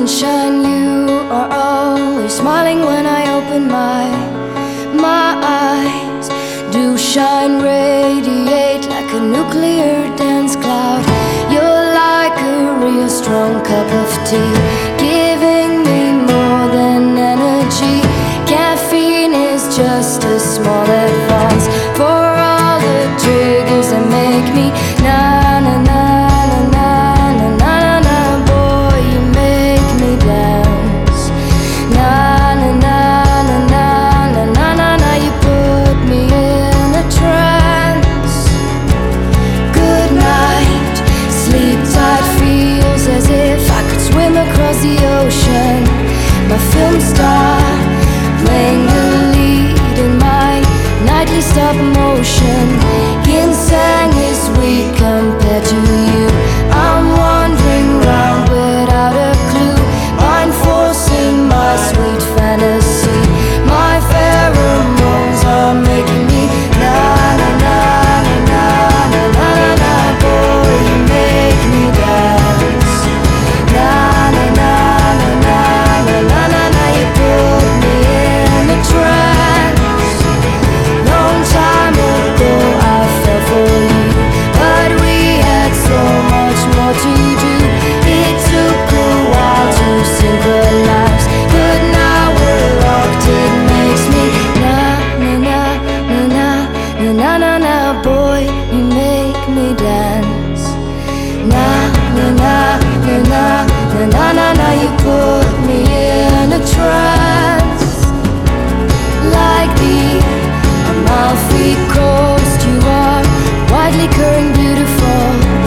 Sunshine, you are always smiling when I open my eyes. Do shine, radiate like a nuclear dance cloud. You're like a real strong cup of tea, giving me more than energy. Caffeine is just a small advance for all the triggers that make me na na na. The ocean, my film star, playing the lead in my nightly stop motion. Ginseng is weak compared to you. I'm wandering round without a clue, mind forcing my sweet fantasy. My pheromones are making me na na na na na na na na. Boy, you make me dance. Na na na. Boy, you make me dance. Na na na na na na na na na. You put me in a trance. Like the Amalfi Coast, you are widely current, beautiful,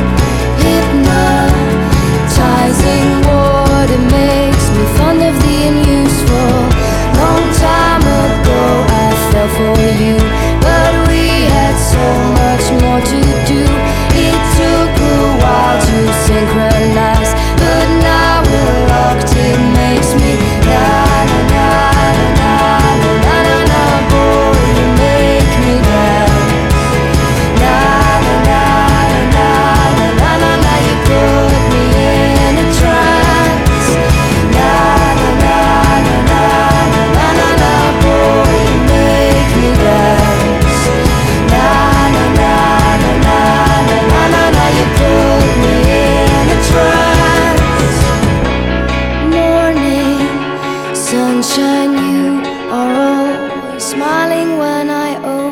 hypnotizing water makes me fond of the unuseful. Long time ago I fell for you, but we had so much more to do. It took a while to synchronize, but now we're locked. It makes me na na na na na na na na. Boy, you make me dance. Na na na na na na na na. You put me in a trance. Na na na na na na na na. Boy, you make me dance. Na na na na na na na na. You put me in a trance. Morning sunshine, you are always smiling when I open